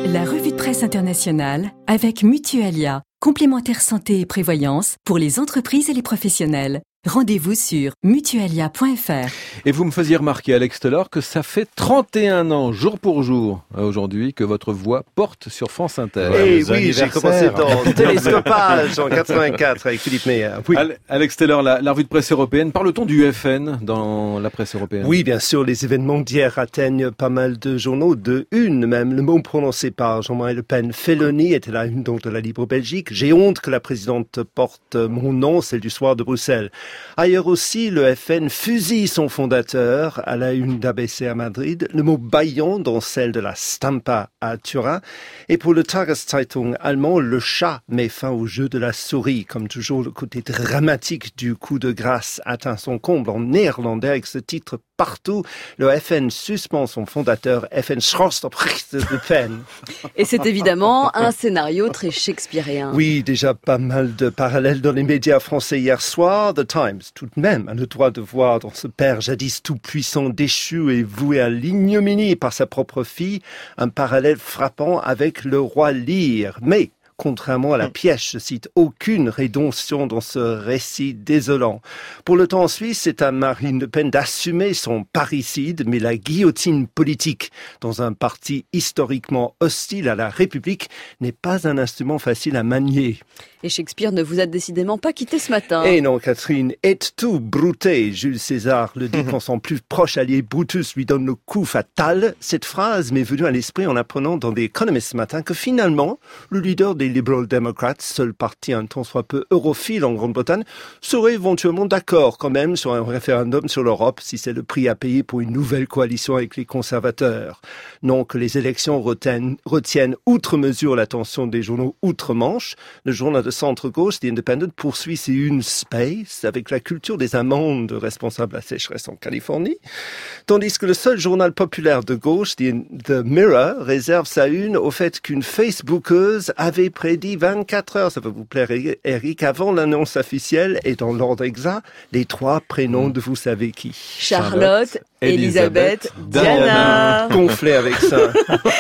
La revue de presse internationale avec Mutualia, complémentaire santé et prévoyance pour les entreprises et les professionnels. Rendez-vous sur mutualia.fr. Et vous me faisiez remarquer, Alex Taylor, que ça fait 31 ans, jour pour jour, aujourd'hui, que votre voix porte sur France Inter. Et oui, j'ai commencé dans Télescopage en 84 avec Philippe Meyer. Oui. Alex Taylor, la revue de presse européenne, parle-t-on du FN dans la presse européenne? Oui, bien sûr, les événements d'hier atteignent pas mal de journaux, de une même. Le mot prononcé par Jean-Marie Le Pen, Félonie, était la une donc de la Libre Belgique. J'ai honte que la présidente porte mon nom, celle du soir de Bruxelles. Ailleurs aussi, le FN fusille son fondateur à la une d'ABC à Madrid. Le mot bâillant dans celle de la Stampa à Turin. Et pour le Tageszeitung allemand, le chat met fin au jeu de la souris. Comme toujours, le côté dramatique du coup de grâce atteint son comble en néerlandais avec ce titre partout. Le FN suspend son fondateur, FN Schrostopricht de Pen. Et c'est évidemment un scénario très shakespearien. Oui, déjà pas mal de parallèles dans les médias français hier soir. The Times, tout de même, a le droit de voir dans ce père jadis tout-puissant déchu et voué à l'ignominie par sa propre fille, un parallèle frappant avec le roi Lear. Mais contrairement à la pièce, je cite, aucune rédemption dans ce récit désolant. Pour le temps suisse, c'est à Marine Le Pen d'assumer son parricide, mais la guillotine politique dans un parti historiquement hostile à la République n'est pas un instrument facile à manier. Et Shakespeare ne vous a décidément pas quitté ce matin. Eh non, Catherine, et tout brouté, Jules César le dit quand son plus proche allié Brutus lui donne le coup fatal. Cette phrase m'est venue à l'esprit en apprenant dans The Economist ce matin que finalement, le leader des Liberal Democrats, seul parti un tant soit peu europhile en Grande-Bretagne, serait éventuellement d'accord quand même sur un référendum sur l'Europe si c'est le prix à payer pour une nouvelle coalition avec les conservateurs. Non, que les élections retiennent outre mesure l'attention des journaux outre-Manche. Le journal de centre-gauche, The Independent, poursuit ses unes space avec la culture des amendes responsables de la sécheresse en Californie, tandis que le seul journal populaire de gauche, The Mirror, réserve sa une au fait qu'une Facebookeuse avait prédit 24 heures, ça va vous plaire Eric, avant l'annonce officielle et dans l'ordre exact, les 3 prénoms de vous savez qui. Charlotte, Elisabeth, Diana. Gonflé avec ça.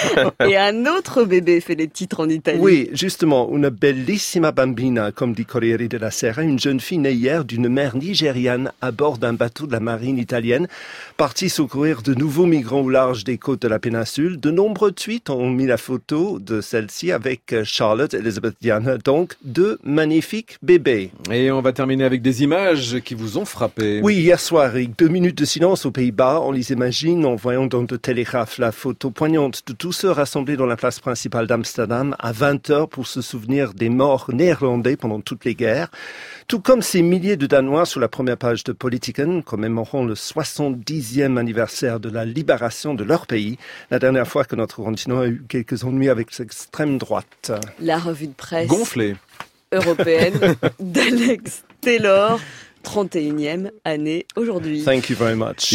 Et un autre bébé fait les titres en Italie. Oui, justement, une bellissima bambina, comme dit Corriere della Sera, une jeune fille née hier d'une mère nigériane à bord d'un bateau de la marine italienne, partie secourir de nouveaux migrants au large des côtes de la péninsule. De nombreux tweets ont mis la photo de celle-ci avec Charlotte, Elisabeth, Diana, donc 2 magnifiques bébés. Et on va terminer avec des images qui vous ont frappé. Oui, hier soir, Eric, 2 minutes de silence aux Pays-Bas. On les imagine en voyant dans de télégraphes la photo poignante de tous ceux rassemblés dans la place principale d'Amsterdam à 20h pour se souvenir des morts néerlandais pendant toutes les guerres. Tout comme ces milliers de Danois sur la première page de Politiken commémorant le 70e anniversaire de la libération de leur pays, la dernière fois que notre continent a eu quelques ennuis avec l'extrême droite. La revue de presse Gonflée européenne d'Alex Taylor, 31e année aujourd'hui. Thank you very much.